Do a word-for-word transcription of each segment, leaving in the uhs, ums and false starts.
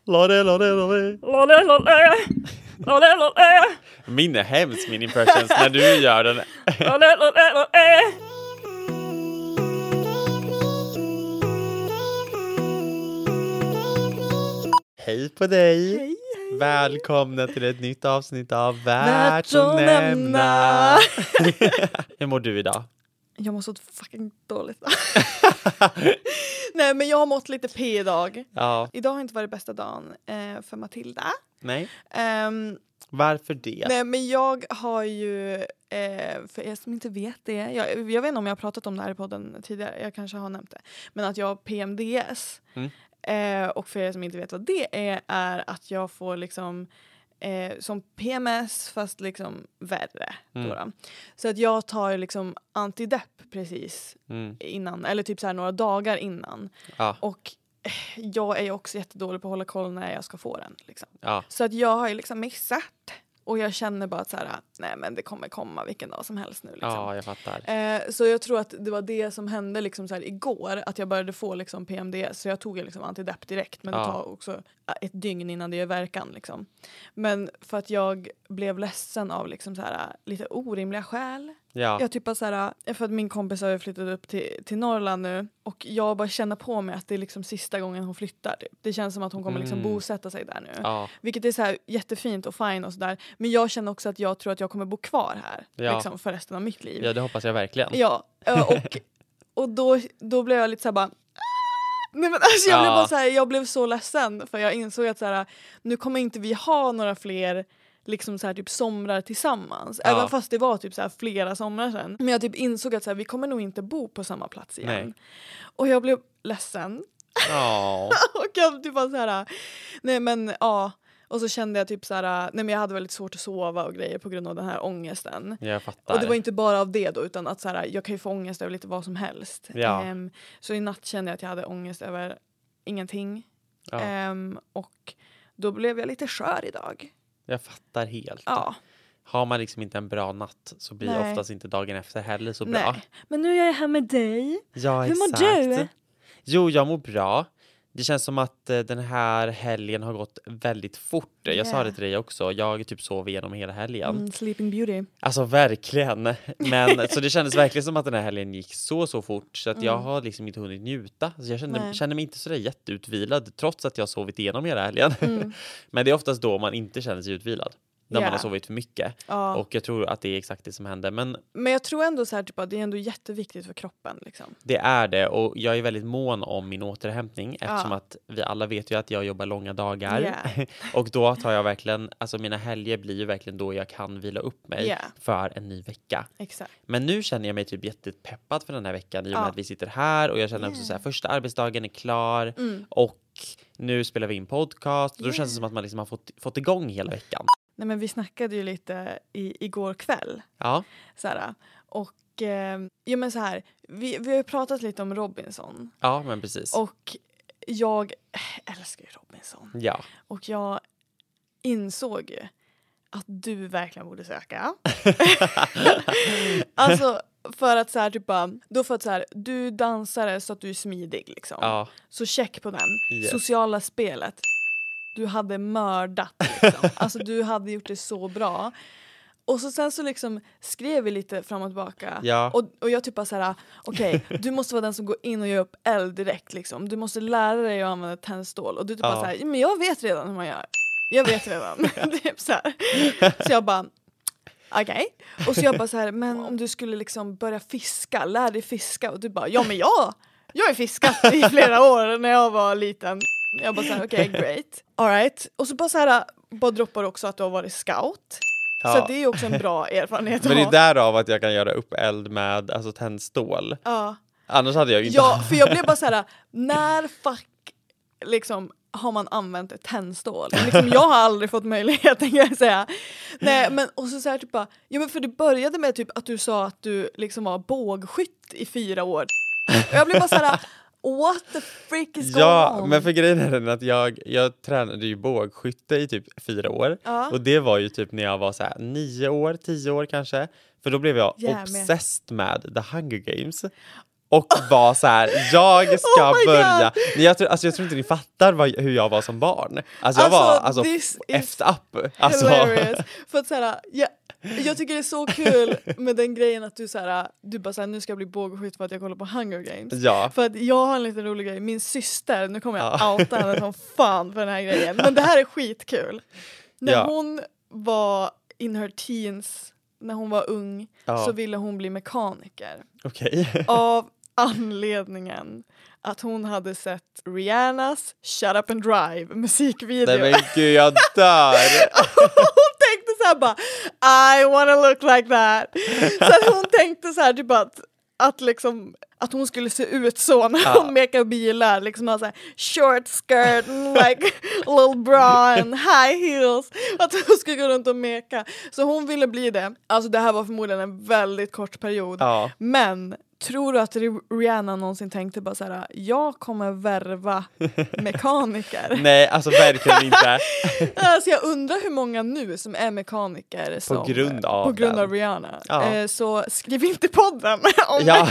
Lore, lore, lore. Lole, lole. Lole, lole. Min är hemskt, min impressions, när du gör den. Lole, lole, lole. Hej på dig. Hej, hej. Välkomna till ett nytt avsnitt av Värt Värt att att nämna. nämna. Hur mår du idag? Jag mår så fucking dåligt. Nej, men jag har mått lite p idag. Ja, Idag har inte varit bästa dagen eh, för Matilda. nej. Ehm, Varför det? nej, men jag har ju, eh, för er som inte vet det, jag, jag vet inte om jag har pratat om det här i podden tidigare, jag kanske har nämnt det, men att jag har P M D S. Mm. Eh, och för er som inte vet vad det är, är att jag får liksom eh, som P M S fast liksom värre. Mm. Då då. Så att jag tar liksom antidepp precis Mm. innan, eller typ så här några dagar innan. Ja, Och eh, jag är ju också jättedålig på att hålla koll när jag ska få den. Liksom. ja. Så att jag har ju liksom missat. Och jag känner bara att så här, nej men det kommer komma vilken dag som helst nu. Liksom. Ja, jag fattar. Eh, så jag tror att det var det som hände liksom så här igår, att jag började få liksom P M D S, så jag tog liksom antidepp direkt, men Ja. det tar också ett dygn innan det gör verkan liksom. Men för att jag blev ledsen av liksom så här lite orimliga skäl. Ja, Jag typ bara så här, för att min kompis har flyttat upp till, till Norrland nu, och jag bara känner på mig att det är liksom sista gången hon flyttar. Typ. Det känns som att hon kommer liksom Mm. bosätta sig där nu. ja, Vilket är så här jättefint och fint och sådär. Men jag känner också att jag tror att jag kommer bo kvar här Ja. liksom, för resten av mitt liv. ja, det hoppas jag verkligen. Ja, ö, och, och då, då blev jag lite så här bara... Nej, men alltså jag, Ja. blev bara så här, jag blev så ledsen, för jag insåg att så här, nu kommer inte vi ha några fler liksom så här, typ somrar tillsammans. Ja. Även fast det var typ så här, flera somrar sedan. Men jag typ insåg att så här, vi kommer nog inte bo på samma plats igen. Nej. Och jag blev ledsen. Ja, Och jag typ bara så här, nej men ja. Och så kände jag typ så här, nej men jag hade väldigt svårt att sova och grejer på grund av den här ångesten. jag fattar. Och det var inte bara av det då, utan att så här, jag kan ju få ångest över lite vad som helst. Ja. Ehm, så i natt kände jag att jag hade ångest över ingenting. Ja, Ehm, och då blev jag lite skör idag. jag fattar helt. Ja, Har man liksom inte en bra natt så blir Nej. oftast inte dagen efter heller så bra. nej. Men nu är jag här med dig. Ja, Hur mår exakt. du? Jo, jag mår bra. Det känns som att eh, den här helgen har gått väldigt fort. Jag sa Yeah. det till dig också. Jag typ sov igenom hela helgen. Mm, sleeping beauty. Alltså verkligen. Men så det kändes verkligen som att den här helgen gick så så fort så att jag Mm. har liksom inte hunnit njuta. Så jag känner, Nej. känner mig inte så där jätteutvilad trots att jag har sovit igenom hela helgen. Mm. Men det är oftast då man inte känner sig utvilad. När man Yeah. har sovit för mycket. Ja. Och jag tror att det är exakt det som händer. Men Men jag tror ändå så här, typ, att det är ändå jätteviktigt för kroppen. Liksom. det är det. Och jag är väldigt mån om min återhämtning. Eftersom Ja. att vi alla vet ju att jag jobbar långa dagar. Yeah. Och då tar jag verkligen, alltså mina helger blir ju verkligen då jag kan vila upp mig Yeah. för en ny vecka. Exakt. Men nu känner jag mig typ jättepeppad för den här veckan i och med Ja. att vi sitter här och jag känner också Yeah. så här, första arbetsdagen är klar Mm. och nu spelar vi in podcast och då Yeah. känns det som att man liksom har fått, fått igång hela veckan. Nej, men vi snackade ju lite i, igår kväll. Ja, Så här, och eh, ja, men så här, vi, vi har ju pratat lite om Robinson. ja men precis. Och jag älskar ju Robinson. Ja, Och jag insåg ju att du verkligen borde söka. Alltså för att så här typ bara, då för att så här, du dansare så att du är smidig liksom. ja, Så check på den. Yes. Sociala spelet. Du hade mördat liksom. Alltså du hade gjort det så bra. Och så sen så liksom skrev vi lite fram och tillbaka. Ja. Och, och jag typ bara såhär, okej, okay, du måste vara den som går in och gör upp eld direkt liksom. Du måste lära dig att använda tändstål. Och du typ Ja. bara såhär, men jag vet redan hur man gör. Jag vet redan. Typ så här. Så jag bara, okej. Okay. Och så jag bara så här, men om du skulle liksom börja fiska, lär dig fiska. Och du bara, ja men jag, jag har fiskat i flera år när jag var liten. Jag bara såhär, okej, okay, great. All right. Och så bara så här, bara droppar också att du har varit scout. ja. Så det är ju också en bra erfarenhet Men det är att ha. därav att jag kan göra upp eld med alltså tändstål. Ja. Annars hade jag ju inte. Ja, för jag blev bara så här, när fuck liksom har man använt ett tändstål? Liksom, jag har aldrig fått möjligheten, kan jag säga. Nej, men och så så här typ bara, ja men för det började med typ att du sa att du liksom var bågskytt i fyra år. Och jag blev bara så här, what the freak is going Ja, on? men för grejen är den att jag, jag tränade ju bågskytte i typ fyra år. Ja. Och det var ju typ när jag var så här nio år, tio år kanske. För då blev jag Yeah, obsessed med The Hunger Games. och var så här, jag ska Oh my börja. Nej, jag, tror, alltså, jag tror inte ni fattar vad, hur jag var som barn. Alltså jag var alltså, efter up. Alltså. Hilarious. För att så här, jag, jag tycker det är så kul med den grejen att du så här, du bara så här, nu ska jag bli bågskytt för att jag kollar på Hunger Games. Ja. För att jag har en liten rolig grej. Min syster, nu kommer jag Ja. outa henne som fan för den här grejen. Men det här är skitkul. När Ja. hon var in her teens, när hon var ung, Ja. så ville hon bli mekaniker. Okej. Av anledningen att hon hade sett Rihannas Shut Up and Drive musikvideo. Nej men gud, jag dör. Hon tänkte så här bara, I wanna look like that. Så att hon tänkte så här typ att, att liksom att hon skulle se ut så när Ja. hon mekar bilar, liksom ha så här short skirt and like a little bra and high heels, att hon skulle gå runt och meka. Så hon ville bli det. Alltså det här var förmodligen en väldigt kort period. Ja. Men tror du att Rihanna någonsin tänkte bara så här, jag kommer värva mekaniker? Nej, alltså verkligen inte. Alltså jag undrar hur många nu som är mekaniker som, grund av på grund den. av Rihanna. Ja. Eh, så skriv inte podden om, Ja.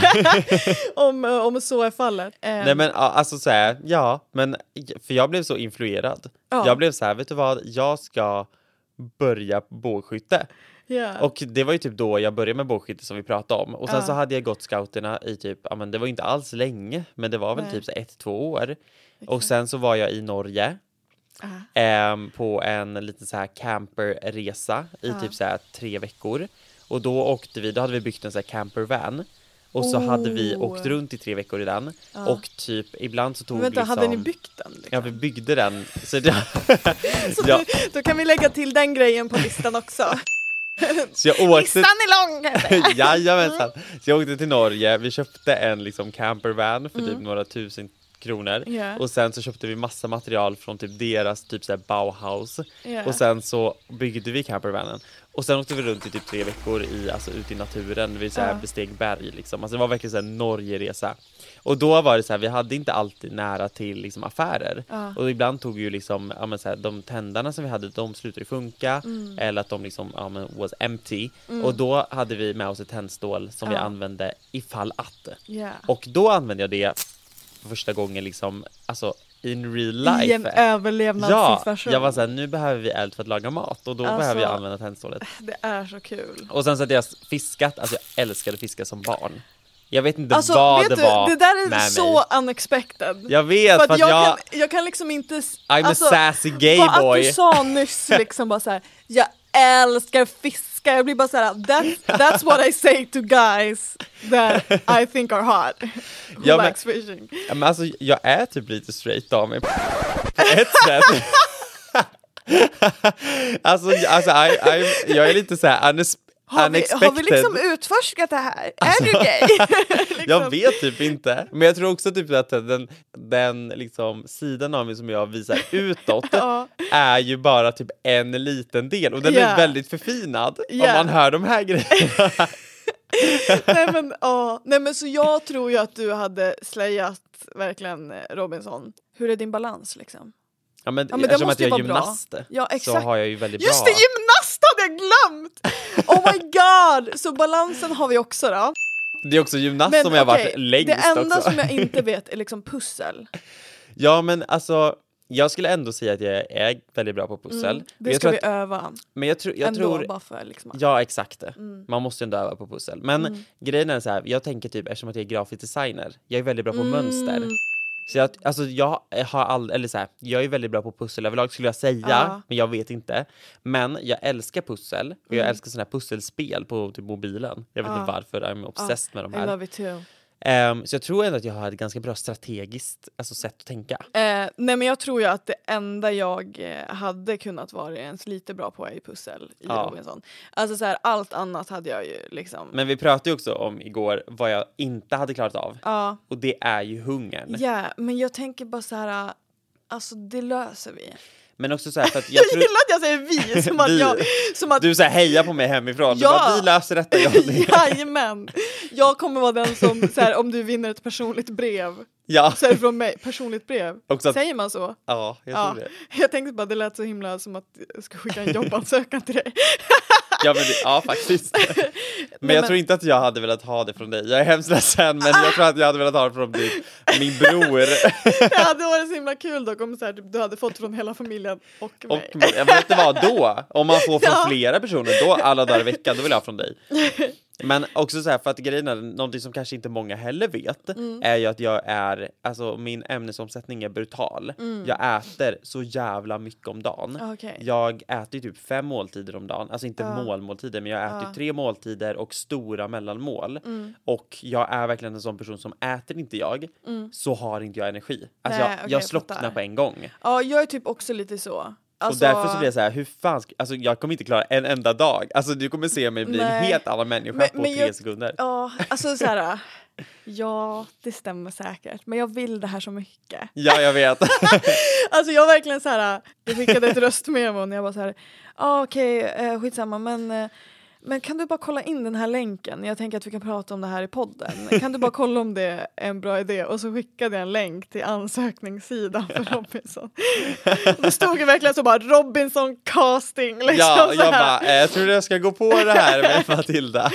om, om så är fallet. Eh, Nej men ja, alltså så här, ja, men för jag blev så influerad. Ja. Jag blev så här, vet du vad, jag ska börja bågskytte. yeah. Och det var ju typ då jag började med bågskytte som vi pratade om. Och sen Ja. så hade jag gått scouterna i typ, ja men det var inte alls länge, men det var väl Nej. typ så ett, två år. Och Exakt. sen så var jag i Norge Ah. ehm, på en liten så här camperresa i Ja. typ så här tre veckor. Och då åkte vi, då hade vi byggt en så här campervan. Och så hade vi Oh. åkt runt i tre veckor i den. Ja. Och typ ibland så tog Men vänta, liksom... hade ni byggt den? Liksom? Ja, vi byggde den. Så, det, Så ja, du, då kan vi lägga till den grejen på listan också. så jag åkte... Listan är lång! heter det. Jajamensan. Så jag åkte till Norge. Vi köpte en liksom campervan för typ Mm. några tusen kronor. Ja. Och sen så köpte vi massa material från typ deras typ så här Bauhaus. Ja. Och sen så byggde vi campervanen. Och sen åkte vi runt i typ tre veckor i, alltså, ute i naturen. Vi så här Ja. besteg berg liksom. Alltså det var verkligen så här Norge-resa. Och då var det så här, vi hade inte alltid nära till liksom affärer. Ja. Och ibland tog ju liksom, ja men så här, de tändarna som vi hade, de slutade funka. Mm. Eller att de liksom, ja men was empty. Och då hade vi med oss ett tändstål som vi Ja. använde ifall att. Ja. Och då använde jag det för första gången liksom, alltså in real life. I en Ja, överlevnadssituation. jag var såhär, nu behöver vi eld för att laga mat. Och då Alltså- behöver jag använda tändstålet. Det är så kul. Och sen så hade jag fiskat, alltså jag älskade fiska som barn. Jag vet inte Alltså vad vet det du, var det där är med så mig. unexpected. Jag vet, För för att att jag, jag, kan, jag kan liksom inte... s- I'm alltså, a sassy gay bara att boy. du sa nyss liksom bara såhär, jag älskar fiska. Jag blir bara såhär, that, that's what I say to guys that I think are hot. Who Ja, men- likes fishing. Ja, men alltså, jag är typ lite straight av mig på ett sätt. alltså, alltså I, I, jag är lite så här unes- Har vi, unexpected. har vi liksom utforskat det här? Är du gay? liksom. Jag vet typ inte. Men jag tror också typ att den, den liksom sidan av mig som jag visar utåt Ja. är ju bara typ en liten del. Och den Ja. är väldigt förfinad Ja. om man hör de här grejerna. Nej men ja, nej men så jag tror ju att du hade slayat verkligen eh, Robinson. Hur är din balans liksom? Ja, men, Ja, men det eftersom att måste ju jag är vara bra. gymnast Ja, så exakt. har jag ju väldigt Just bra. det, gymnast hade jag glömt! Oh my god! Så balansen har vi också då. Det är också gymnast Men som jag har okej, varit längst det enda också. som jag inte vet är liksom pussel. Ja, men alltså jag skulle ändå säga att jag är väldigt bra på pussel. Mm, Men det jag ska tror vi att, öva. men jag tror, jag Ändå tror bara för liksom att- ja, exakt det. Mm. Man måste ju ändå öva på pussel. Men Mm. grejen är så här, jag tänker typ eftersom att jag är grafisk designer, jag är väldigt bra på Mm. mönster. Så jag, alltså jag har all, eller så här, jag är väldigt bra på pussel överlag skulle jag säga, Ja. men jag vet inte. Men jag älskar pussel och jag Mm. älskar såna här pusselspel på typ mobilen. Jag vet Ja. inte varför, I'm obsessed med de I här. love it too. Ehm, så jag tror ändå att jag har ett ganska bra strategiskt alltså, sätt att tänka. Eh, nej men jag tror ju att det enda jag eh, hade kunnat vara ens lite bra på är i pussel i Ja. Robinson. Alltså så här, allt annat hade jag ju liksom. Men vi pratade ju också om igår vad jag inte hade klarat av. Ja, Och det är ju hungern. ja, men jag tänker bara så här, alltså det löser vi. Men också så här för att jag Jag tror... gillar att jag säger vi, som att Vi. jag... Som att, Du så här, hejar på mig hemifrån. Du Ja. bara, vi löser detta, Johnny. jajamän. Jag kommer vara den som, så här, om du vinner ett personligt brev, Ja, så är det från mig, personligt brev. också att, Säger man så? ja, jag Ja. tror det. Jag tänkte bara, det lät så himla som att jag ska skicka en jobbansökan till dig. Ja, men det, ja faktiskt. Men Nej, jag men... tror inte att jag hade velat ha det från dig. Jag är hemskt ledsen, men jag tror att jag hade velat ha det från din, min bror. Det hade varit så himla kul dock om så här, du hade fått från hela familjen och mig. Och jag vet inte vad då? Om man får från Ja. flera personer, då alla dagar i veckan, då vill jag ha från dig. Men också så här, för att grejen är, någonting som kanske inte många heller vet, mm. är ju att jag är, alltså min ämnesomsättning är brutal. Mm. Jag äter så jävla mycket om dagen. Okay. Jag äter typ fem måltider om dagen, alltså inte uh. målmåltider, men jag äter uh. tre måltider och stora mellanmål. Mm. Och jag är verkligen en sån person som äter inte jag, mm. så har inte jag energi. Alltså Nej, jag, okay, jag slocknar jag på en gång. Ja, jag är typ också lite så. Alltså... Och därför så blir jag så här, hur fan ska... alltså jag kommer inte klara en enda dag. Alltså du kommer se mig bli Nej. en helt annan människa men, på men tre jag, sekunder. Ja, alltså så här. Ja, det stämmer säkert. Men jag vill det här så mycket. Ja, jag vet. Alltså jag verkligen så här, jag skickade ett röstmemo och jag bara så här, ah, okej, okay, eh, skitsamma, men eh, men kan du bara kolla in den här länken? Jag tänker att vi kan prata om det här i podden. Kan du bara kolla om det är en bra idé? Och så skickade jag en länk till ansökningssidan för Robinson. Och då stod det verkligen så bara Robinson casting. Liksom, ja, jag bara, eh, jag tror jag ska gå på det här med Matilda.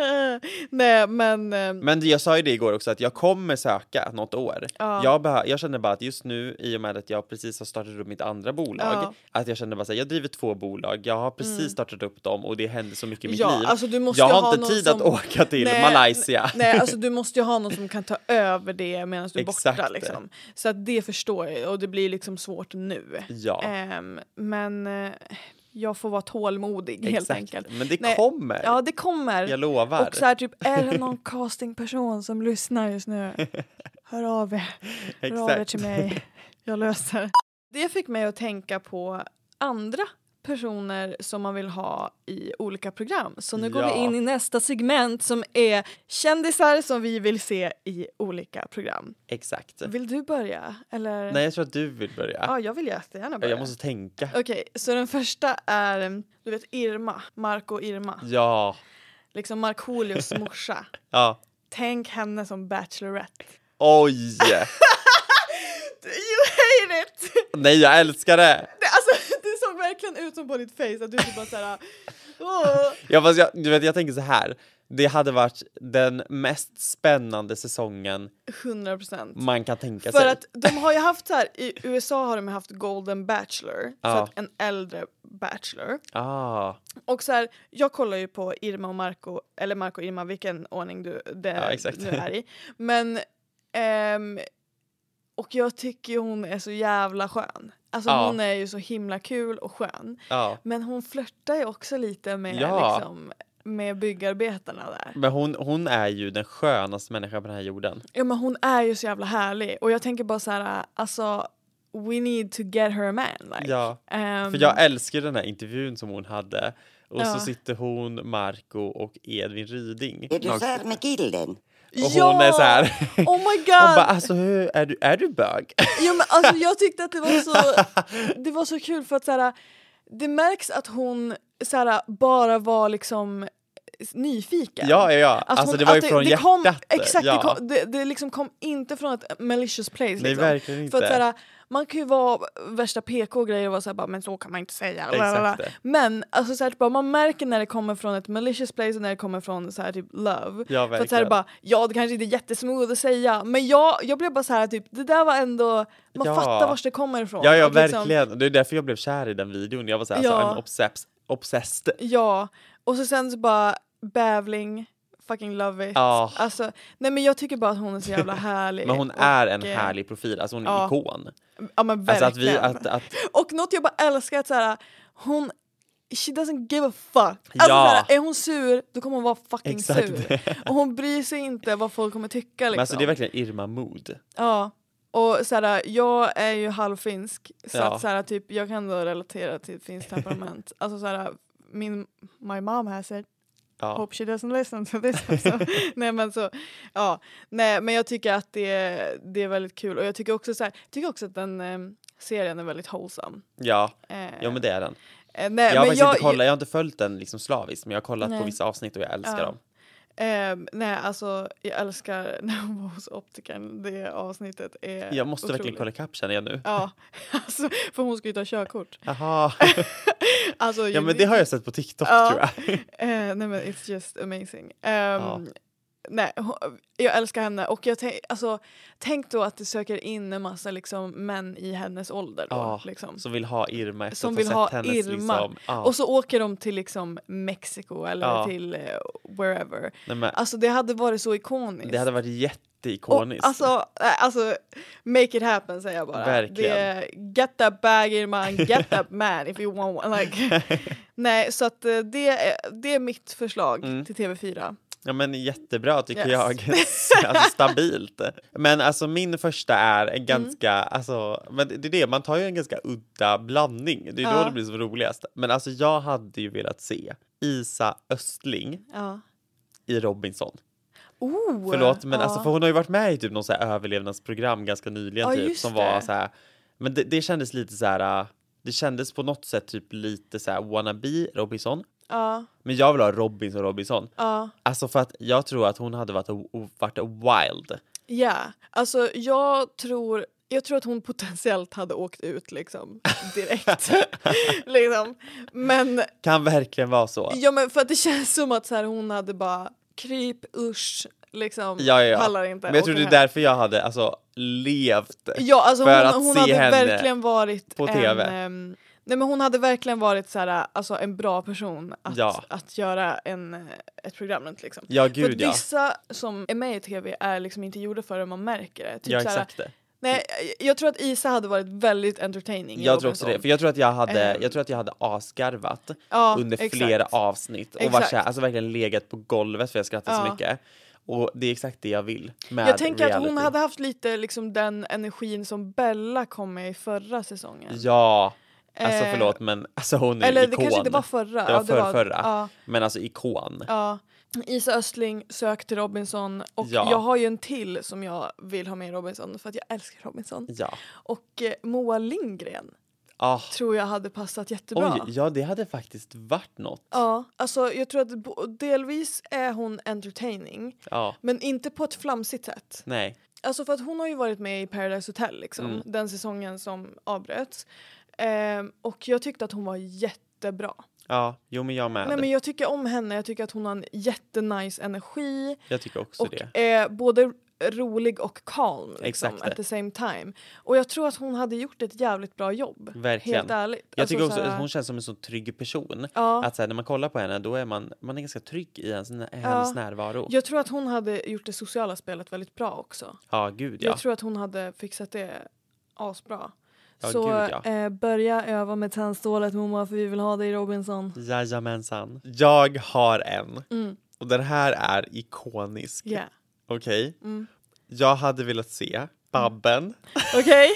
Nej, men... Men jag sa ju det igår också, att jag kommer söka något år. Ja. Jag, beh- jag känner bara att just nu, i och med att jag precis har startat upp mitt andra bolag, ja. att jag känner bara så här, jag driver två bolag, jag har precis mm. startat upp dem och det händer så mycket i mitt ja, liv. Alltså du måste jag har ha inte tid som... att åka till nej, Malaysia. Nej, alltså du måste ju ha någon som kan ta över det medan du är Exakt. borta. Liksom. Så att det förstår jag, och det blir liksom svårt nu. Ja. Um, men uh, jag får vara tålmodig. Exakt. Helt enkelt. Men det nej, kommer. Ja, det kommer. Jag lovar. Och så här, typ, är det någon castingperson som lyssnar just nu? Hör av er. Hör av er till mig. Jag löser. Det fick mig att tänka på andra personer som man vill ha i olika program. Så nu går ja. vi in i nästa segment som är kändisar som vi vill se i olika program. Exakt. Vill du börja? Eller? Nej, jag tror att du vill börja. Ja, jag vill jättegärna börja. Jag måste tänka. Okej, okay, så den första är, du vet Irma, Marco Irma. Ja. Liksom Markoolios morsa. Ja. Tänk henne som Bachelorette. Oj! You hate it! Nej, jag älskar det! det alltså, det såg verkligen ut som på ditt face att du typ bara såhär... Oh. Ja, fast jag, du vet, jag tänker så här. Det hade varit den mest spännande säsongen hundra procent man kan tänka För sig. För att de har ju haft så här, i U S A har de haft Golden Bachelor, ah. så att en äldre Bachelor. Ah. Och så här, jag kollar ju på Irma och Marco, eller Marco och Irma, vilken ordning du det ja, exakt. nu är i. Men ehm, och jag tycker ju hon är så jävla skön. Alltså ah. hon är ju så himla kul och skön. Ah. Men hon flörtar ju också lite med ja. liksom med byggarbetarna där. Men hon, hon är ju den skönaste människan på den här jorden. Ja, men hon är ju så jävla härlig. Och jag tänker bara så här, alltså, we need to get her a man. Like. Ja, um, för jag älskar den här intervjun som hon hade. Och ja. så sitter hon, Marco och Edvin Ryding. Är du kär med killen? Och ja! hon är så här. Oh my god! Och bara, alltså, hur, är, du, är du bög? Ja, men alltså jag tyckte att det var så, det var så kul för att så här, det märks att hon så här, bara var liksom nyfiken. Ja, ja, ja. Alltså, alltså hon, det var ju det, från det hjärtat. Kom, exakt, ja. det, kom, det, det liksom kom inte från ett malicious place. Liksom. Nej, verkligen inte. För att såhär, man kan ju vara värsta P K-grejer och vara såhär, bara, men så kan man inte säga. Exakt. Men alltså, såhär, bara, man märker när det kommer från ett malicious place och när det kommer från såhär, typ love. Ja, för att såhär, bara, ja, det kanske inte är jättesmooth att säga, men jag, jag blev bara såhär, typ, det där var ändå, man ja. fattar var det kommer ifrån. Ja, ja, och, liksom, verkligen. Det är därför jag blev kär i den videon. Jag var såhär, ja. alltså, I'm obsessed. obsessed. Ja, och så sen så bara bävling, fucking love it. Oh. Alltså, nej men jag tycker bara att hon är så jävla härlig. Men hon och, är en härlig profil, alltså hon är ja. ikon. Ja, men verkligen. Alltså att vi, att, att... Och något jag bara älskar att så här, hon she doesn't give a fuck. Alltså, ja. så här, är hon sur, då kommer hon vara fucking Exakt. sur. Och hon bryr sig inte vad folk kommer tycka liksom. Men alltså det är verkligen Irma mood. Ja. Och så här, jag är ju halvfinsk så ja. att så här, typ jag kan då relatera till finskt temperament. Alltså så här, min my mom has it. Ja. Hope she doesn't listen to this. Så. Nej men så ja, nej men jag tycker att det det är väldigt kul och jag tycker också så här, tycker också att den eh, serien är väldigt wholesome. Ja. Eh, ja men det är den. Eh, nej, jag har men faktiskt jag, inte kollat, jag har inte följt den liksom slaviskt, men jag har kollat nej. på vissa avsnitt och jag älskar ja. dem. Eh, nej, alltså jag älskar när hon var hos optikern. Det avsnittet är Jag måste otroligt. verkligen kolla ikapp känner jag nu. Ja, alltså, för hon ska ju ta körkort. Jaha. Alltså, Ja men det har jag sett på TikTok ja. tror jag. eh, nej men it's just amazing. Um, Ja. Nej, hon- jag älskar henne och jag tänk, alltså, tänk då att det söker in en massa liksom, män i hennes ålder då, Ja, liksom. Som vill ha Irma efter Som att vill ha ha sett hennes Irma. liksom, ja. Och så åker de till liksom Mexiko eller Ja. till uh, wherever. Nej, men, Alltså det hade varit så ikoniskt. det hade varit jätteikoniskt. Och, alltså, äh, alltså, make it happen säger jag bara. Verkligen. Det är, get that bag Irma, get that man if you want one. Like, nej, så att uh, det, är, det är mitt förslag Mm. till T V fyra. Ja men jättebra tycker Yes. jag. Alltså, stabilt. Men alltså min första är Mm. en ganska, alltså, men det är det, man tar ju en ganska udda blandning. Det är Ja. då det blir så roligast. Men alltså jag hade ju velat se Isa Östling Ja. i Robinson. Oh, Förlåt men ja. alltså för hon har ju varit med i typ någon så här överlevnadsprogram ganska nyligen Ja, typ just som det. var så här, men det, det kändes lite så här, äh, det kändes på något sätt typ lite så här wannabe Robinson. Ja, Men jag vill ha Robinson Robinson. ja. Alltså för att jag tror att hon hade varit, varit wild. Ja, alltså jag tror, jag tror att hon potentiellt hade åkt ut liksom direkt. liksom. Men, Kan verkligen vara så. ja, men för att det känns som att så här, hon hade bara kryp, usch, liksom, Ja, ja, ja. pallar inte. Men jag tror åker det är hem. därför jag hade alltså levt. Ja, alltså för hon, att hon se hade henne verkligen varit på en, T V. ehm, nej men hon hade verkligen varit så här, alltså en bra person att, Ja. att göra en, ett program runt liksom. Ja För gud att ja. vissa som är med i T V är liksom inte gjorda förrän man märker det. Typ Ja så här, exakt det. nej, jag tror att Isa hade varit väldigt entertaining i Jag tror också Robinson. det. För jag tror att jag hade, Ehm. jag tror att jag hade asgarvat Ja, under exakt. flera avsnitt. Och var Exakt. så här, alltså verkligen legat på golvet för jag skrattade så Ja. mycket. Och det är exakt det jag vill med Jag tänker reality. att hon hade haft lite liksom den energin som Bella kom med i förra säsongen. Ja, alltså Eh, förlåt men alltså hon är Eller ikon. det kanske inte var förra. Det var ja, förra, förra. Ja, Men alltså ikon. ja. Isa Östling sökte Robinson och Ja. jag har ju en till som jag vill ha med i Robinson för att jag älskar Robinson. Ja. Och eh, Moa Lindgren Ah. tror jag hade passat jättebra. Oj, ja det hade faktiskt varit något. Ja, alltså jag tror att bo- delvis är hon entertaining Ja, men inte på ett flamsigt sätt. nej. Alltså för att hon har ju varit med i Paradise Hotel liksom, Mm. den säsongen som avbröts. Ehm, och jag tyckte att hon var jättebra. Ja, jo men jag med. Nej, men jag tycker om henne, jag tycker att hon har en jättenice energi Jag tycker också och det. är både rolig och calm liksom, Exakt det. at the same time. Och jag tror att hon hade gjort ett jävligt bra jobb. Verkligen. Helt ärligt. Jag Alltså, tycker också såhär- att hon känns som en så trygg person. Ja, Att så här, när man kollar på henne då är man, man är ganska trygg i hennes, hennes närvaro. jag tror att hon hade gjort det sociala spelet väldigt bra också. Ja, gud ja. Jag tror att hon hade fixat det asbra. Ja, Så gud, ja. eh, börja öva med tandstålet Moa för vi vill ha dig Robinson. Jajamensan. Jag har en. Mm. Och den här är ikonisk. Yeah. Okej? Mm. Jag hade velat se Babben Okej?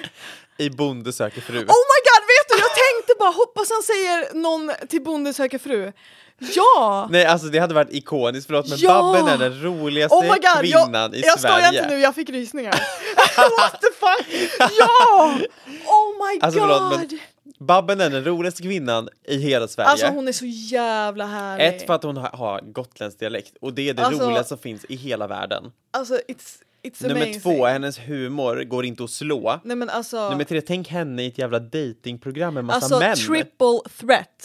i Bonde söker fru. Oh my god, vet du, jag tänkte bara hoppas han säger någon till Bonde söker fru. Ja! Nej, alltså det hade varit ikoniskt, förlåt, men Ja! Babben är den roligaste Oh my god, kvinnan jag, i jag Sverige. står inte nu, jag fick rysningar. What the fuck? Ja! Oh my Alltså, god! förlåt, men Babben är den roligaste kvinnan i hela Sverige. Alltså hon är så jävla härlig. Ett för att hon har, har gotländsk dialekt och det är det Alltså- roligaste som finns i hela världen. Alltså it's, it's Nummer amazing. två, hennes humor går inte att slå. Nej men alltså, Nummer tre, tänk henne i ett jävla datingprogram med massa alltså män. triple threat.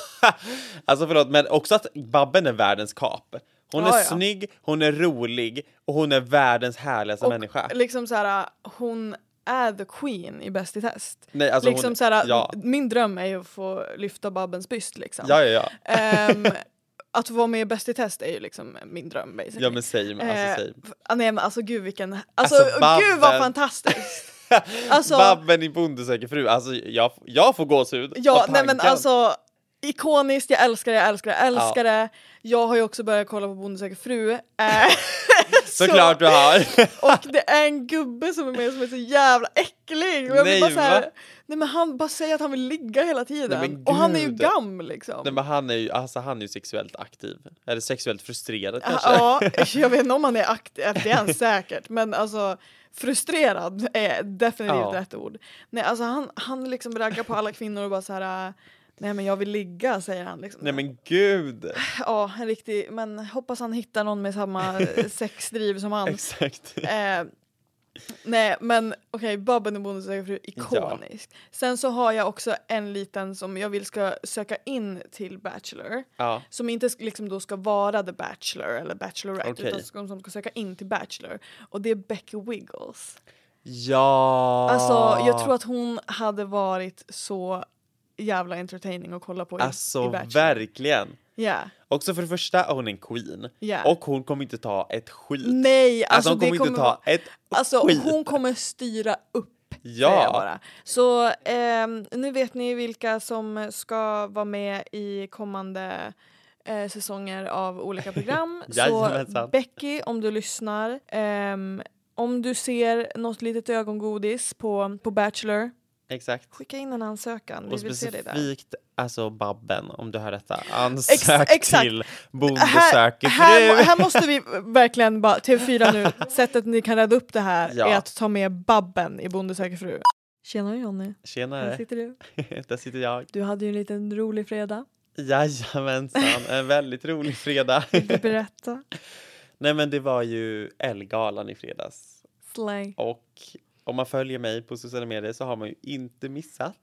Alltså förlåt, men också att Babben är världens kap. Hon Ja, är ja. snygg, hon är rolig och hon är världens härligaste Och människa. liksom såhär, hon är the queen i Bäst i test. Nej, alltså liksom hon, såhär, ja. min dröm är ju att få lyfta Babbens byst liksom. Ja, ja, ja. Ehm, att få vara med i Bäst i test är ju liksom min dröm basically. Ja, men same, alltså Eh, same. f- ah, nej men alltså gud vilken, alltså, Alltså, gud vad Babben. fantastiskt. Alltså, Babben i Bonde söker fru, alltså jag, jag får gåshud. ja av nej men tanken. alltså ikoniskt, jag älskar det, jag älskar det, jag älskar det. Jag har ju också börjat kolla på Bonde söker fru. Eh, så- Såklart du har. Och det är en gubbe som är med som är så jävla äcklig. Och jag Nej, vill bara så här, va? nej men han bara säger att han vill ligga hela tiden. Nej, men och han är ju gud. gam liksom. Nej, men han är ju, alltså han är ju sexuellt aktiv. Eller sexuellt frustrerad kanske. Ja, jag vet inte om han är aktiv, det är han säkert. Men alltså frustrerad är definitivt Ja. rätt ord. Nej alltså han, han liksom raggar på alla kvinnor och bara så här. Nej men jag vill ligga, säger han liksom. Nej men gud. Ja, en riktig, men hoppas han hittar någon med samma sexdriv som han. Exakt. Eh, nej men okej, okay, Babben i Bonde söker fru, ikonisk. Ja. Sen så har jag också en liten som jag vill ska söka in till Bachelor. Ja. Som inte liksom då ska vara The Bachelor eller Bachelorette, okay. utan som, som ska söka in till Bachelor. Och det är Becky Wiggles. Ja. Alltså jag tror att hon hade varit så jävla entertaining att kolla på i, alltså, i Bachelor. Verkligen. Ja. Yeah. Också för det första är hon en queen. Yeah. Och hon kommer inte ta ett skit. Nej, alltså, alltså hon kommer det inte ta ett alltså, skit. Hon kommer styra upp. Ja. Bara. Så eh, nu vet ni vilka som ska vara med i kommande eh, säsonger av olika program. Så Becky, om du lyssnar. Eh, om du ser något litet ögongodis på, på Bachelor. Exakt. Skicka in en ansökan. Vi och vill se dig där. Specifikt alltså Babben, om du hör detta. Ansök Ex- exakt. till Bonde söker fru. Här, här måste vi verkligen bara, T V fyra nu, sättet ni kan rädda upp det här ja. är att ta med Babben i Bonde söker fru. Tjenare Jonny. Tjenare. Här sitter du. Där sitter jag. Du hade ju en liten rolig fredag. Jajamensan, en väldigt rolig fredag. Vill du berätta? Nej men det var ju Ellegalan i fredags. Slay. Och om man följer mig på sociala medier så har man ju inte missat.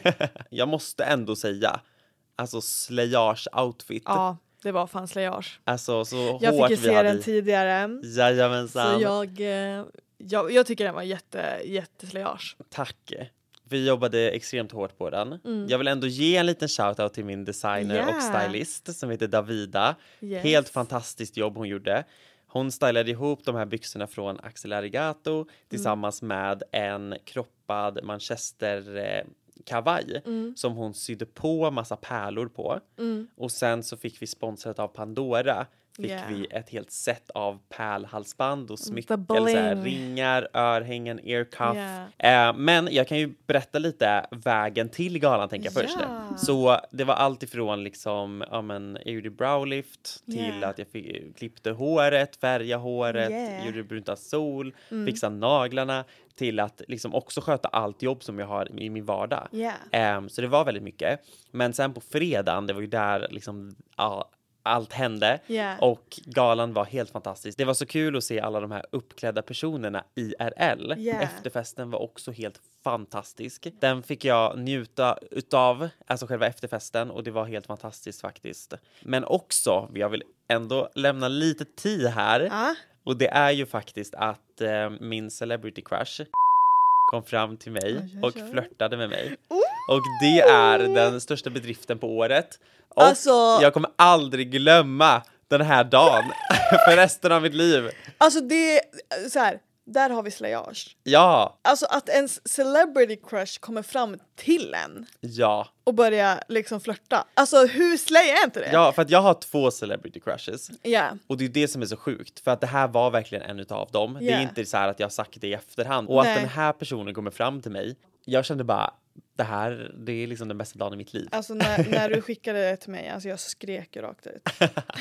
Jag måste ändå säga, alltså slayage outfit. Ja, det var fan slayage. Alltså så jag hårt fick ju se den tidigare. Jajamensan. Så jag, jag, jag tycker den var jätte, jätteslayage. Tack. Vi jobbade extremt hårt på den. Mm. Jag vill ändå ge en liten shoutout till min designer yeah. och stylist som heter Davida. Yes. Helt fantastiskt jobb hon gjorde. Hon stylade ihop de här byxorna från Axel Arigato tillsammans mm. med en kroppad Manchester eh, kavaj mm. som hon sydde på massa pärlor på. Mm. Och sen så fick vi sponsrat av Pandora. Fick yeah. vi ett helt set av pärlhalsband och smycken, eller så här, ringar, örhängen, earcuff. Yeah. Eh, men jag kan ju berätta lite vägen till galan, tänker jag först. Yeah. Så det var allt ifrån liksom, ja men, jag gjorde browlift till yeah. att jag fick, klippte håret, färga håret, yeah. gjorde brunta sol, mm. fixa naglarna, till att liksom också sköta allt jobb som jag har i min vardag. Yeah. Eh, så det var väldigt mycket. Men sen på fredagen, det var ju där liksom all, allt hände yeah. och galan var helt fantastisk. Det var så kul att se alla de här uppklädda personerna I R L. Yeah. Efterfesten var också helt fantastisk. Den fick jag njuta utav, alltså själva efterfesten, och det var helt fantastiskt faktiskt. Men också, jag vill ändå lämna lite tid här. Uh. Och det är ju faktiskt att eh, min celebrity crush kom fram till mig oj, oj, oj. och flörtade med mig. Uh. Och det är den största bedriften på året. Och alltså, jag kommer aldrig glömma den här dagen för resten av mitt liv. Alltså det är så här, där har vi slayage. Ja. Alltså att ens celebrity crush kommer fram till en. Ja. Och börjar liksom flirta. Alltså hur slay är inte det? Ja, för att jag har två celebrity crushes. Ja. Yeah. Och det är det som är så sjukt. För att det här var verkligen en utav dem. Yeah. Det är inte så här att jag har sagt det i efterhand. Och Nej. att den här personen kommer fram till mig. Jag kände bara, det här, det är liksom den bästa dagen i mitt liv. Alltså när, när du skickade det till mig, alltså jag skrek ju rakt ut.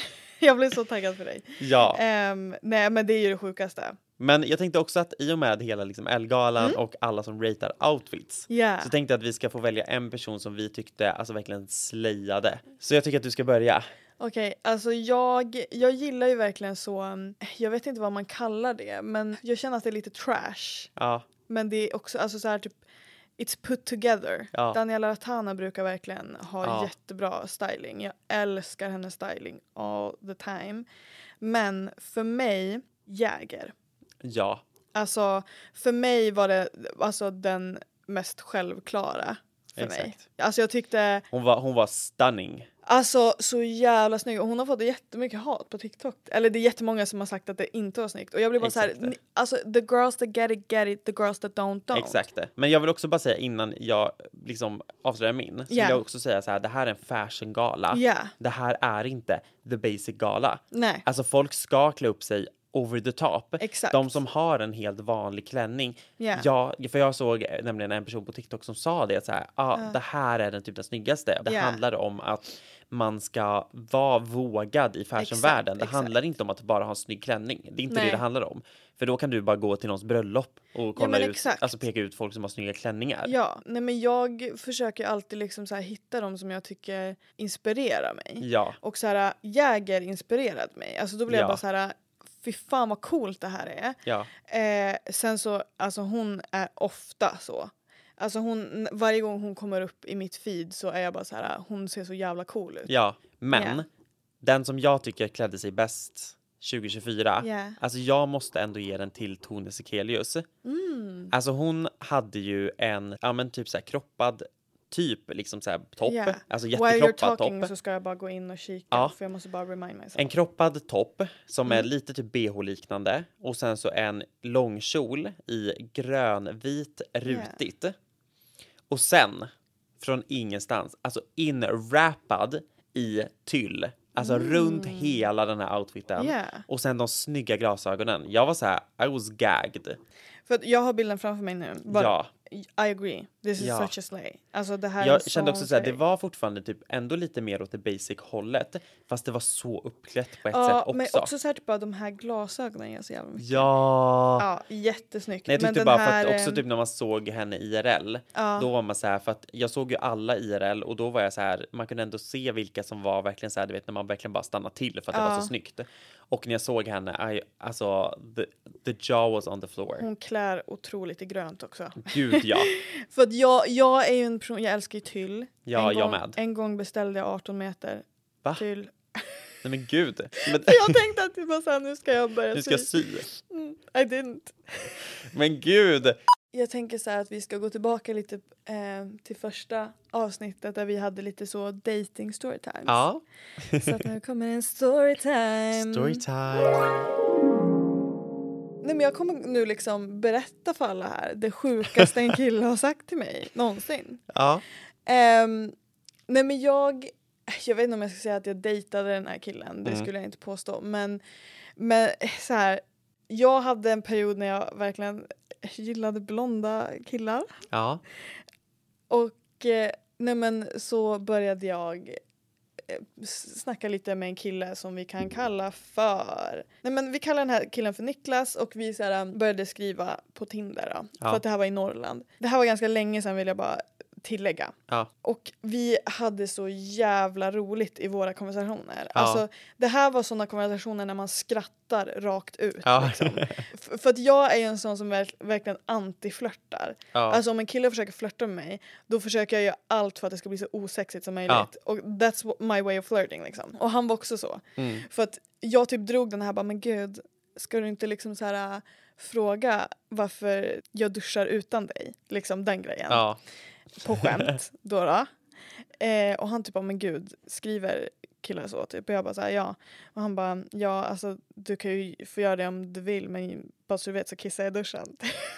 Jag blev så taggad för dig. Ja. Um, nej men det är ju det sjukaste. Men jag tänkte också att i och med hela liksom Ellegalan mm. och alla som ratear outfits yeah. så tänkte jag att vi ska få välja en person som vi tyckte alltså verkligen slayade. Så jag tycker att du ska börja. Okej, okay, alltså jag, jag gillar ju verkligen så, jag vet inte vad man kallar det, men jag känner att det är lite trash. Ja. Men det är också, alltså så här typ, it's put together. Ja. Daniela Ratana brukar verkligen ha ja. jättebra styling. Jag älskar hennes styling all the time. Men för mig, Jäger. Ja. Alltså, för mig var det alltså den mest självklara för Exakt. mig. Alltså jag tyckte... Hon var, hon var stunning. Alltså så jävla snygg. Och hon har fått jättemycket hat på TikTok. Eller det är jättemånga som har sagt att det inte var snyggt. Och jag blir bara så här, alltså the girls that get it, get it. The girls that don't, don't. Exakt det. Men jag vill också bara säga innan jag liksom avslöjar min. Så yeah. vill jag också säga så här, det här är en fashion gala. Yeah. Det här är inte the basic gala. Nej. Alltså folk ska klä upp sig over the top. Exakt. De som har en helt vanlig klänning. Yeah. Ja, för jag såg nämligen en person på TikTok som sa det så här, ah, Uh. det här är den typ den snyggaste. Det Yeah. handlar om att man ska vara vågad i fashionvärlden. Det exakt. handlar inte om att bara ha en snygg klänning. Det är inte Nej. det det handlar om. För då kan du bara gå till någons bröllop och kolla men ut, exakt. alltså peka ut folk som har snygga klänningar. Ja, nej men jag försöker alltid liksom så här hitta dem som jag tycker inspirerar mig. Ja. Och så här, Jäger inspirerat mig. Alltså då blir Ja. jag bara så här, fy fan vad coolt det här är. Ja. Eh, sen så, alltså hon är ofta så. Alltså hon, varje gång hon kommer upp i mitt feed så är jag bara så här, hon ser så jävla cool ut. Ja, men Yeah. den som jag tycker klädde sig bäst tjugo tjugofyra, Yeah. alltså jag måste ändå ge den till Tone Sekelius. Mm. Alltså hon hade ju en, ja men typ så här kroppad typ liksom så här topp, Yeah. alltså While you're jättekroppad talking topp. så ska jag bara gå in och kika, Ja. för jag måste bara remind myself. En kroppad topp som Mm. är lite typ B H-liknande och sen så en långkjol i grönvit rutigt. Och sen från ingenstans, alltså inwrappad i tyll. Alltså Mm. runt hela den här outfiten. Yeah. Och sen de snygga glasögonen. Jag var så här, I was gagged. För att jag har bilden framför mig nu. But Ja. I agree. This is Ja. such a slay. Alltså det här är Jag så kände också så här, det slay. var fortfarande typ ändå lite mer åt det basic hållet. Fast det var så uppklätt på ett Ja, sätt också. men också så här typ bara de här glasögonen gör så jävla mycket. Ja. Ja, jättesnyggt. Nej, jag Men tyckte den bara här, för att också eh, typ när man såg henne I R L, ja. då var man så här, för att jag såg ju alla I R L och då var jag så här, man kunde ändå se vilka som var verkligen så här, du vet när man verkligen bara stannade till för att det Ja. var så snyggt. Och när jag såg henne, I, alltså the, the jaw was on the floor. Hon klär otroligt i grönt också. Gud ja. För att jag, jag är ju en person, jag älskar ju tyll. Ja, en jag gång, med. En gång beställde jag arton meter Va? tyll. Nej men gud. Men, För jag tänkte att det var så här, nu ska jag börja du ska sy. sy. Mm, I didn't. Men gud. Jag tänker så här att vi ska gå tillbaka lite eh, till första avsnittet där vi hade lite så dating storytimes. Ja. Så att nu kommer en storytime. Storytime. Nej men jag kommer nu liksom berätta för alla här det sjukaste en kille har sagt till mig någonsin. Ja. Um, nej men jag, jag vet inte om jag ska säga att jag dejtade den här killen, det Mm. skulle jag inte påstå. Men, men så här, jag hade en period när jag verkligen gillade blonda killar. Ja. Och eh, nej men så började jag eh, s- snacka lite med en kille som vi kan kalla för... Nej men vi kallar den här killen för Niklas och vi så här, började skriva på Tinder då, Ja. för att det här var i Norrland. Det här var ganska länge sedan vill jag bara tillägga. Ja. Och vi hade så jävla roligt i våra konversationer. Ja. Alltså det här var sådana konversationer när man skrattar rakt ut. Ja. Liksom. F- för att jag är ju en sån som verk- verkligen anti-flörtar. Ja. Alltså om en kille försöker flirta med mig, då försöker jag göra allt för att det ska bli så osexigt som möjligt. Och that's what- my way of flirting liksom. Och han var också så. Mm. För att jag typ drog den här bara, men gud, ska du inte liksom så här äh, fråga varför jag duschar utan dig? Liksom den grejen. Ja. På skämt då då. Eh, och han typ bara, men gud, skriver killar så typ. Och jag bara så här, ja. Och han bara, ja alltså du kan ju få göra det om du vill, men bara så du vet så kissar jag i duschen.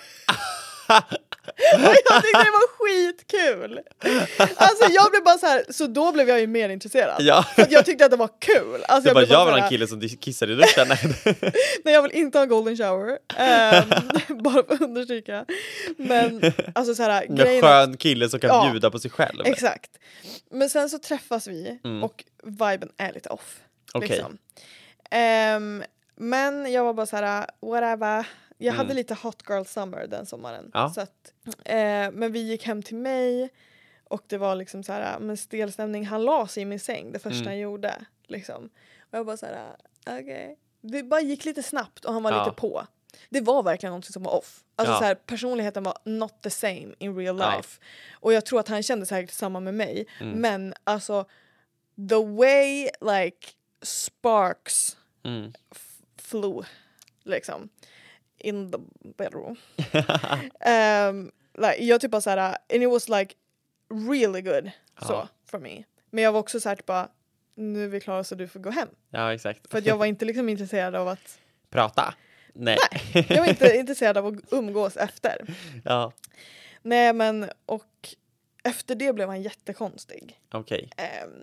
Och jag tyckte det var skitkul. Alltså jag blev bara så här, så då blev jag ju mer intresserad. Ja. För att jag tyckte att det var kul. Alltså Jag bara, blev bara jag var så en här, kille som kissade i duschen. nej jag vill inte ha golden shower. Um, bara för att understryka. Men alltså så här, En grejen skön kille som kan Ja. bjuda på sig själv. exakt. Men sen så träffas vi Mm. och viben är lite off. Okej. Liksom. Ehm, men jag var bara så här, whatever. Jag Mm. hade lite hot girl summer den sommaren. Ja. Så att, eh, men vi gick hem till mig och det var liksom så här, men stel stämning. Han la sig i min säng det första Mm. han gjorde. Liksom. Och jag bara så här, okej. Okay. Det bara gick lite snabbt och han var Ja. lite på. Det var verkligen något som var off. Alltså Ja. så här, personligheten var not the same in real Ja. life. Och jag tror att han kände säkert samma med mig. Mm. Men alltså the way like sparks Mm. f- flew liksom in the bedroom. um, like, jag typ bara såhär, and it was like really good Ja. så for me. Men jag var också såhär typ bara, nu är vi klara så du får gå hem. Ja, exakt. För att jag var inte liksom intresserad av att, Prata? Nej. jag var inte intresserad av att umgås efter. Ja, Nej men och efter det blev han jättekonstig. okej. Ehm,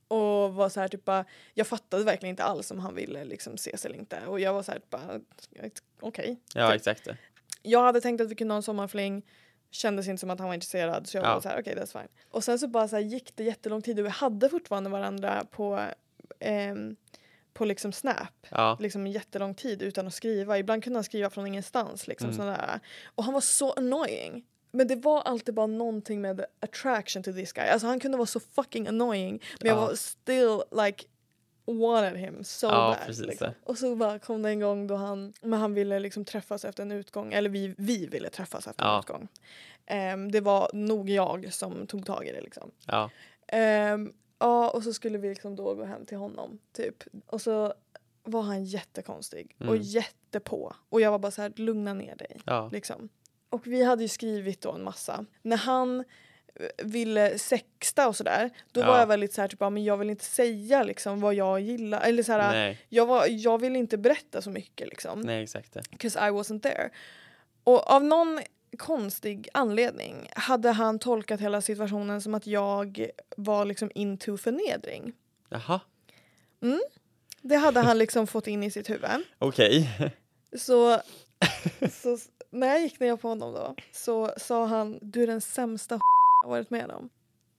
Och var så här typ bara, jag fattade verkligen inte alls om han ville liksom ses eller inte. Och jag var så här typ bara, okej. Okay. Ja, exakt. Jag hade tänkt att vi kunde ha en sommarfling. Kändes inte som att han var intresserad. Så jag ja. var så här, okej, okay, that's fine. Och sen så bara så här, gick det jättelång tid. Och vi hade fortfarande varandra på, eh, på liksom Snap. Ja. Liksom en jättelång tid utan att skriva. Ibland kunde han skriva från ingenstans. Liksom, mm. sådär. Och han var så annoying. Men det var alltid bara någonting med attraction to this guy. Alltså han kunde vara så fucking annoying. Men jag ja. var still like wanted him so ja, bad. Precis. Liksom. Och så bara kom det en gång då han, men han ville liksom träffas efter en utgång. Eller vi, vi ville träffas efter ja. en utgång. Um, det var nog jag som tog tag i det liksom. Ja. Um, ja, och så skulle vi liksom då gå hem till honom. Typ. Och så var han jättekonstig. Mm. Och jättepå. Och jag var bara så här, lugna ner dig. Ja. Liksom. Och vi hade ju skrivit då en massa. När han ville sexta och sådär, då ja. var jag väldigt så här typ, ja, men jag vill inte säga liksom vad jag gillar. Eller så här, Nej. jag, var, jag vill inte berätta så mycket liksom. Nej, exakt det. Because I wasn't there. Och av någon konstig anledning hade han tolkat hela situationen som att jag var liksom into förnedring. Jaha. Mm. Det hade han liksom fått in i sitt huvud. Okej. Okay. Så, så när jag gick ner på honom då så sa han, du är den sämsta jag varit med om.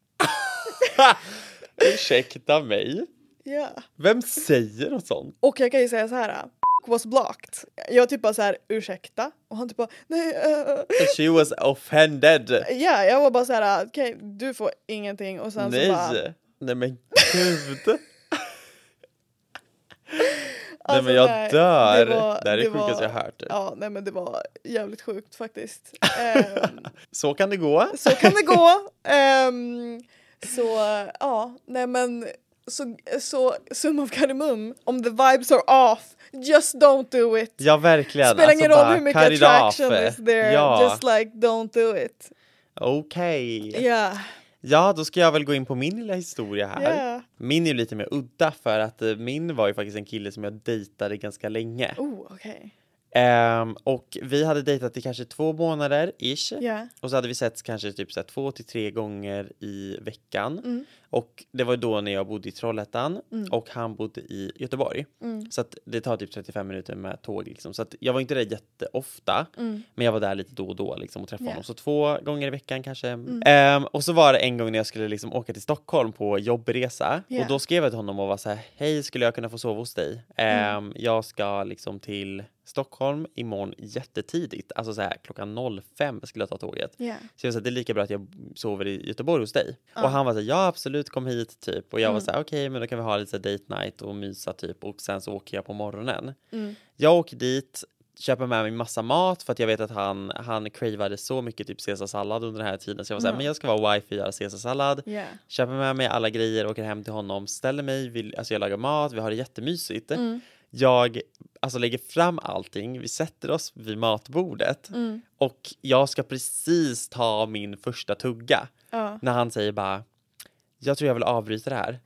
Ursäkta mig? Ja. Vem säger något sånt? Och jag kan ju säga så här, was blocked. Jag typ bara så här, ursäkta. Och han typ bara, nej. Uh. She was offended. Ja, yeah, jag var bara så här, okej, okay, du får ingenting. Och sen nej. så bara... Nej, men gud. Alltså, nej men jag nej, dör. Det, var, det här är det sjukaste var, jag har hört. Ja, nej men det var jävligt sjukt faktiskt. um, så kan det gå. Så kan det gå. Um, så ja, nej men så, så sum of kardemum, om the vibes are off, just don't do it. Ja, verkligen. Spelar ingen alltså, roll hur mycket attraction is there. Ja. Just like, don't do it. Okej. Okay. Yeah. Ja, då ska jag väl gå in på min lilla historia här. Yeah. Min är ju lite mer udda för att uh, min var ju faktiskt en kille som jag dejtade ganska länge. Oh, okej. Okay. Um, och vi hade dejtat i kanske två månader ish. Yeah. Och så hade vi sett kanske typ så här, två till tre gånger i veckan. Mm. Och det var då när jag bodde i Trollhättan mm. och han bodde i Göteborg. Mm. Så att det tar typ trettiofem minuter med tåg liksom. Så att jag var inte där jätteofta. Mm. Men jag var där lite då och då liksom och träffade yeah. honom. Så två gånger i veckan kanske. Mm. Um, och så var det en gång när jag skulle liksom åka till Stockholm på jobbresa. Yeah. Och då skrev jag till honom och var så här, hej, skulle jag kunna få sova hos dig? Um, mm. Jag ska liksom till Stockholm imorgon jättetidigt. Alltså så här, klockan noll fem skulle jag ta tåget. Yeah. Så jag sa, det är lika bra att jag sover i Göteborg hos dig. Uh. Och han var så här, ja absolut, kom hit typ. Och jag mm. var så här, okej, okay, men då kan vi ha lite så date night och mysa typ. Och sen så åker jag på morgonen. Mm. Jag åker dit, köper med mig massa mat för att jag vet att han, han cravade så mycket typ caesarsallad under den här tiden. Så jag var så här, mm. men jag ska vara wifi och göra caesarsallad. Yeah. Köper med mig alla grejer, åker hem till honom, ställer mig, vill, alltså jag lagar mat, vi har det jättemysigt. Mm. Jag alltså lägger fram allting, vi sätter oss vid matbordet mm. och jag ska precis ta min första tugga. Uh. När han säger bara, jag tror jag vill avbryta det här.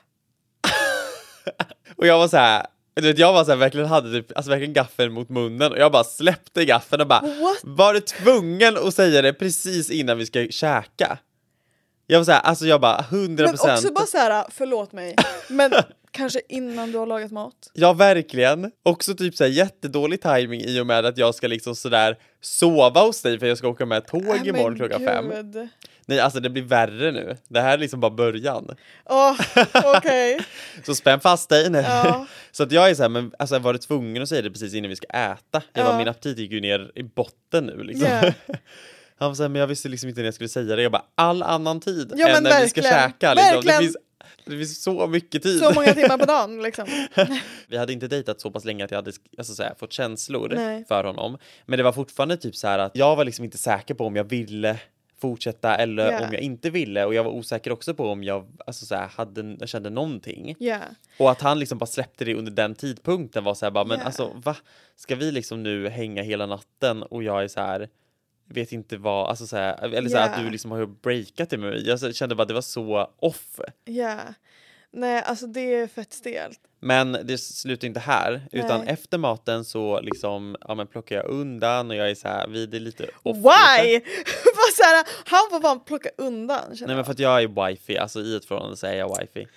Och jag var så här, du vet, jag var så här, verkligen hade typ, alltså verkligen gaffeln mot munnen och jag bara släppte gaffeln och bara, What? var du tvungen att säga det precis innan vi ska käka? Jag var så här, alltså jag bara hundra procent. Men också bara så här, förlåt mig, men kanske innan du har lagat mat. Ja, verkligen. Också typ så här jättedålig timing i och med att jag ska liksom sådär sova hos dig för jag ska åka med tåg äh, imorgon klockan gud. fem. Nej, alltså det blir värre nu. Det här är liksom bara början. Åh, oh, okej. Okay. Så spänn fast dig nu. Ja. Så att jag är så här, men alltså jag var tvungen att säga det precis innan vi ska äta. Jag ja. var, min aptit gick ju ner i botten nu liksom. Yeah. Han var så här, men jag visste liksom inte när jag skulle säga det. Jag bara, all annan tid ja, än när verkligen. vi ska käka. Liksom. Verkligen. Det finns Det finns så mycket tid. Så många timmar på dagen liksom. Vi hade inte dejtat så pass länge att jag hade alltså, så här, fått känslor Nej. för honom. Men det var fortfarande typ så här att jag var liksom inte säker på om jag ville fortsätta eller yeah. om jag inte ville. Och jag var osäker också på om jag alltså, så här, hade, kände någonting. Yeah. Och att han liksom bara släppte det under den tidpunkten var så här bara, men yeah. alltså va? Ska vi liksom nu hänga hela natten och jag är så här... vet inte vad, alltså så här, eller så här yeah. att du liksom har breakat det med mig. Jag kände bara att det var så off. Ja. Yeah. Nej, alltså det är fett stelt. Men det slutar inte här. Nej. Utan efter maten så liksom, ja men plockar jag undan och jag är så här, vi det är lite off. Why? Vad så här, han får fan plocka undan. Nej men för att jag är wifi, alltså i ett förhållande så är jag wifi.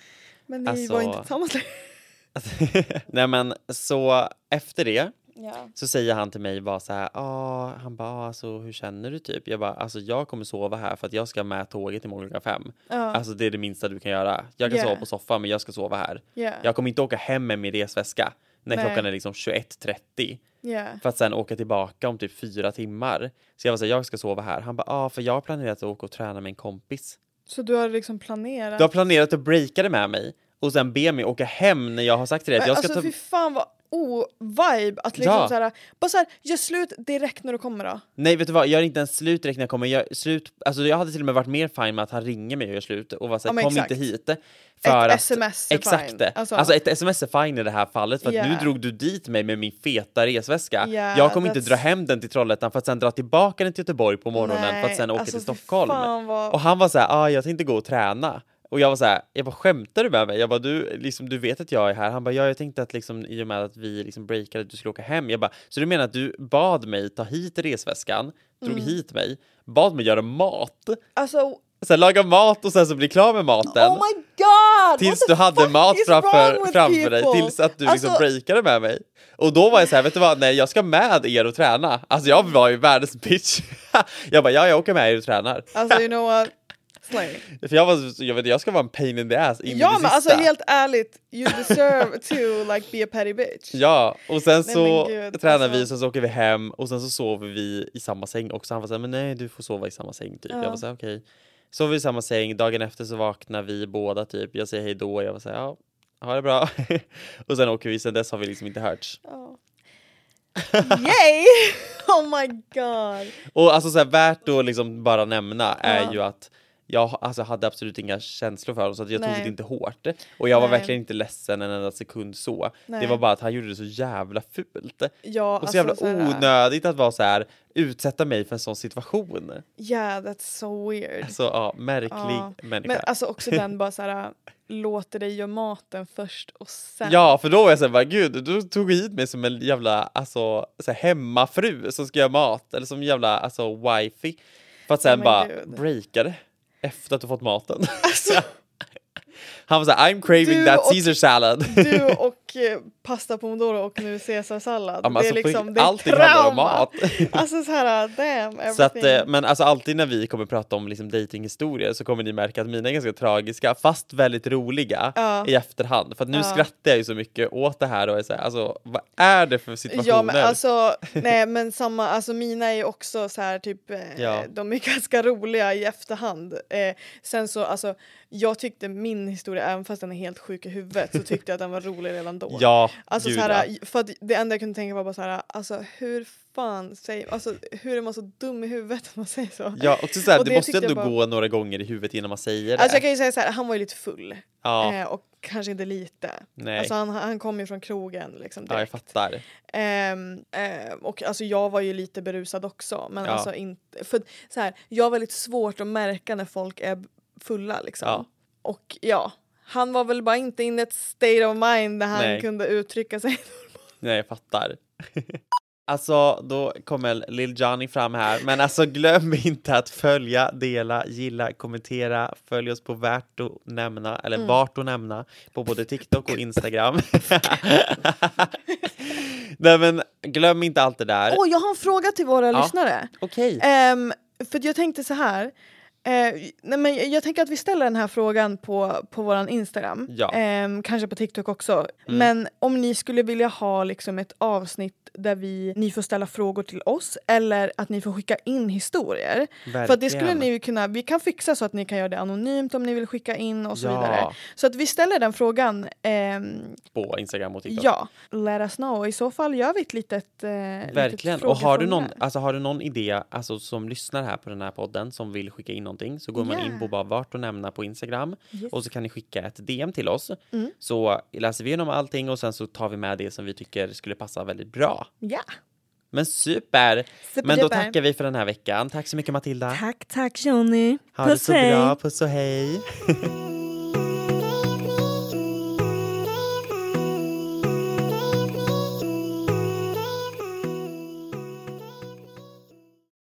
Men ni alltså, var inte tillsammans längre. Nej men så efter det Ja. så säger han till mig bara så här, ah, han bara, alltså hur känner du typ? Jag bara, alltså jag kommer sova här för att jag ska med tåget imorgon klockan fem. Ja. Alltså det är det minsta du kan göra. Jag kan Yeah. sova på soffan men jag ska sova här. Yeah. Jag kommer inte åka hem med min resväska när Nej. klockan är liksom tjugoett trettio. Yeah. För att sen åka tillbaka om typ fyra timmar. Så jag var så här, jag ska sova här. Han bara, ja ah, för jag har planerat att åka och träna med en kompis. Så du har liksom planerat? Du har planerat att breaka det med mig. Och sen be mig åka hem när jag har sagt till dig att Men jag ska alltså ta... fy fan vad o-vibe att liksom Ja. såhär, bara såhär, gör slut direkt när du kommer då. Nej vet du vad, jag gör inte ens slut direkt när jag kommer. Jag, slut... alltså, jag hade till och med varit mer fine med att han ringer mig och gör slut. Och var så här, Ja, men kom exakt. inte hit. För Ett att... sms är Exakt. fine. Alltså... Alltså, ett sms är fine i det här fallet. För att Yeah. nu drog du dit mig med min feta resväska. Yeah, jag kommer inte that's- dra hem den till Trollhättan för att sen dra tillbaka den till Göteborg på morgonen. För att sen åka alltså, till fy Stockholm. fan vad... Och han var så här, ah, jag tänkte gå och träna. Och jag var så här, jag bara, skämtar du med mig? Jag bara, du, liksom, du vet att jag är här. Han bara, ja, jag tänkte att liksom, i och med att vi liksom breakade att du skulle åka hem. Jag bara, så du menar att du bad mig ta hit resväskan, drog Mm. hit mig, bad mig göra mat, Alltså, sen laga mat och sen så bli klar med maten. oh my god! Tills What du the hade fuck mat is framför, wrong with framför dig, people? tills att du liksom Alltså- breakade med mig. Och då var jag så här, vet du vad, nej jag ska med er och träna. Alltså jag var ju världens bitch. Jag bara, ja jag åker med er och tränar. Alltså you know what? Slay. För jag var, jag vet jag ska vara en pain in the ass in Ja i det men sista. alltså helt ärligt, you deserve to like be a petty bitch. Ja, och sen Nej, så men gud, tränar alltså. vi, sen så åker vi hem och sen så sover vi i samma säng också. Han var såhär, men nej du får sova i samma säng typ. Ja. Jag var såhär, okej. Sover vi i samma säng, dagen efter så vaknar vi båda typ. Jag säger hej då, jag var såhär, ja, ha det bra. Och sen åker vi, sen dess har vi liksom inte hörts. Ja. Yay! Oh my god. Och alltså såhär, värt att liksom bara nämna är Ja. ju att jag alltså, hade absolut inga känslor för honom så att jag tog Nej. det inte hårt. Och jag var Nej. verkligen inte ledsen en enda sekund så. Nej. Det var bara att han gjorde det så jävla fult. Ja, Och så alltså, jävla så här, onödigt att vara så här, utsätta mig för en sån situation. Yeah, that's so weird. Alltså ja, märklig Ja. människa. Men alltså också den bara såhär, låter dig göra maten först och sen. Ja, för då var jag såhär, bara, gud, du tog hit mig som en jävla alltså, så här, hemmafru som ska göra mat. Eller som jävla alltså, wifey. För att sen men bara gud. breaka det efter att du fått maten. Alltså, Han var såhär, I'm craving Du that och- Caesar salad. du och eh, pasta pomodoro och nu caesarsallad. Ja, men det är alltså, på liksom, riktigt, det är allting handlar om trauma. mat. Alltså så här, damn, everything. Så att, eh, men alltså alltid när vi kommer prata om liksom datinghistorier så kommer ni märka att mina är ganska tragiska fast väldigt roliga Ja. i efterhand. För att nu Ja. skrattar jag ju så mycket åt det här och är så här, alltså vad är det för situationer? Ja men alltså, nej men samma, alltså mina är ju också så här typ, eh, Ja. de är ganska roliga i efterhand. Eh, sen så alltså, jag tyckte min historia, även fast den är helt sjuk i huvudet, så tyckte jag att den var rolig redan då. Ja, Alltså gud, så här, ja. för att det enda jag kunde tänka var bara så här, alltså hur fan säger, alltså hur är man så dum i huvudet att man säger så? Ja, och så så här, Och det det måste tyckte ändå jag bara- gå några gånger i huvudet innan man säger det. Alltså jag kan ju säga så här, han var ju lite full. ja, Eh, och kanske inte lite. nej. Alltså han, han kom ju från krogen liksom ja, jag direkt. fattar. Ehm, ehm, och alltså jag var ju lite berusad också. Men Ja. alltså inte, för så här, jag har väldigt svårt att märka när folk är fulla liksom. Ja. Och ja, han var väl bara inte in ett state of mind där han Nej. kunde uttrycka sig. Nej, jag fattar. Alltså, då kommer Lil Johnny fram här. Men alltså, glöm inte att följa, dela, gilla, kommentera. Följ oss på värt att nämna, eller Mm. vart att nämna, på både TikTok och Instagram. Nej, men glöm inte allt det där. Åh, jag har en fråga till våra Ja. lyssnare. Okej. Ehm, för att jag tänkte så här. Eh, nej men jag, jag tänker att vi ställer den här frågan på, på våran Instagram. Ja. Ehm, kanske på TikTok också. Mm. Men om ni skulle vilja ha liksom ett avsnitt där vi, ni får ställa frågor till oss. Eller att ni får skicka in historier. För att det skulle Verkligen. ni ju kunna, vi kan fixa så att ni kan göra det anonymt om ni vill skicka in och så Ja. vidare. Så att vi ställer den frågan. ehm, På Instagram och TikTok. ja, let us know. I så fall gör vi ett litet eh, Verkligen. litet Och har du, någon, frågeformulär. alltså, har du någon idé alltså, som lyssnar här på den här podden som vill skicka in någonting så går man Yeah. in på bara vart och nämna på Instagram Yes. och så kan ni skicka ett D M till oss. Mm. Så läser vi igenom allting och sen så tar vi med det som vi tycker skulle passa väldigt bra. Ja. Men super! Men då Superduper. tackar vi för den här veckan. Tack så mycket Matilda. Tack, tack Johnny. Ha det så bra. Puss och hej.